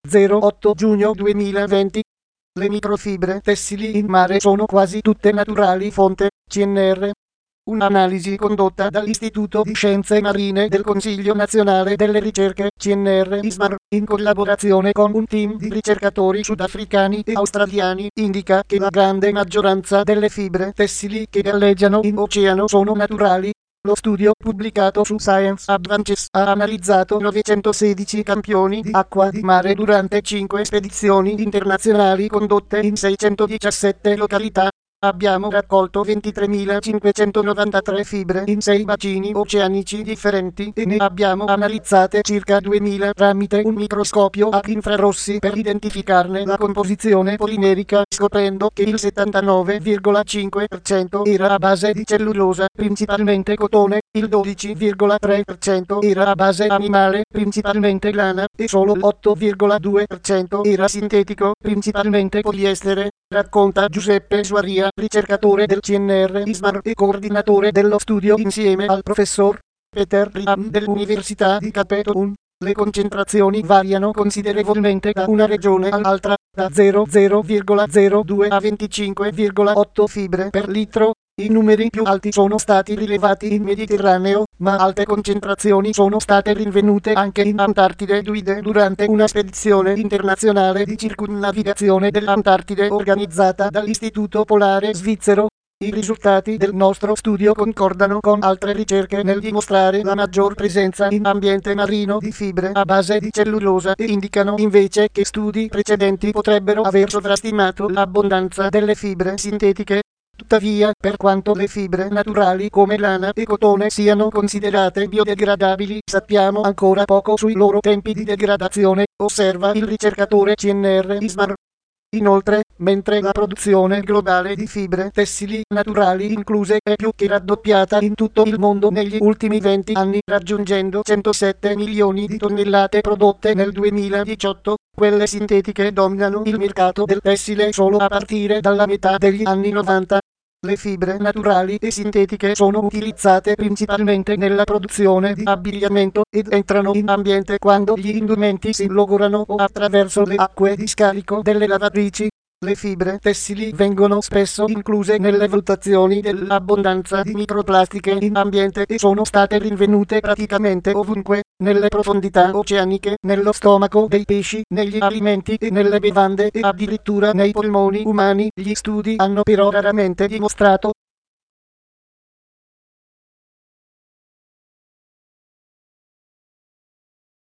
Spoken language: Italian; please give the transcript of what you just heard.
08 giugno 2020. Le microfibre tessili in mare sono quasi tutte naturali. Fonte CNR. Un'analisi condotta dall'Istituto di Scienze Marine del Consiglio Nazionale delle Ricerche CNR ISMAR, in collaborazione con un team di ricercatori sudafricani e australiani, indica che la grande maggioranza delle fibre tessili che galleggiano in oceano sono naturali. Lo studio, pubblicato su Science Advances, ha analizzato 916 campioni di acqua di mare durante 5 spedizioni internazionali condotte in 617 località. Abbiamo raccolto 23.593 fibre in 6 bacini oceanici differenti e ne abbiamo analizzate circa 2.000 tramite un microscopio a infrarossi per identificarne la composizione polimerica, scoprendo che il 79,5% era a base di cellulosa, principalmente cotone, il 12,3% era a base animale, principalmente lana, e solo l'8,2% era sintetico, principalmente poliestere. Racconta Giuseppe Suaria, ricercatore del CNR ISMAR e coordinatore dello studio insieme al professor Peter Riam dell'Università di Cape. Le concentrazioni variano considerevolmente da una regione all'altra, da 0,02 a 25,8 fibre per litro. I numeri più alti sono stati rilevati in Mediterraneo, ma alte concentrazioni sono state rinvenute anche in Antartide durante una spedizione internazionale di circumnavigazione dell'Antartide organizzata dall'Istituto Polare Svizzero. I risultati del nostro studio concordano con altre ricerche nel dimostrare la maggior presenza in ambiente marino di fibre a base di cellulosa e indicano invece che studi precedenti potrebbero aver sovrastimato l'abbondanza delle fibre sintetiche. Tuttavia, per quanto le fibre naturali come lana e cotone siano considerate biodegradabili, sappiamo ancora poco sui loro tempi di degradazione, osserva il ricercatore CNR ISMAR. Inoltre, mentre la produzione globale di fibre tessili naturali incluse è più che raddoppiata in tutto il mondo negli ultimi 20 anni, raggiungendo 107 milioni di tonnellate prodotte nel 2018, quelle sintetiche dominano il mercato del tessile solo a partire dalla metà degli anni 90. Le fibre naturali e sintetiche sono utilizzate principalmente nella produzione di abbigliamento ed entrano in ambiente quando gli indumenti si logorano o attraverso le acque di scarico delle lavatrici. Le fibre tessili vengono spesso incluse nelle valutazioni dell'abbondanza di microplastiche in ambiente e sono state rinvenute praticamente ovunque, nelle profondità oceaniche, nello stomaco dei pesci, negli alimenti e nelle bevande e addirittura nei polmoni umani. Gli studi hanno però raramente dimostrato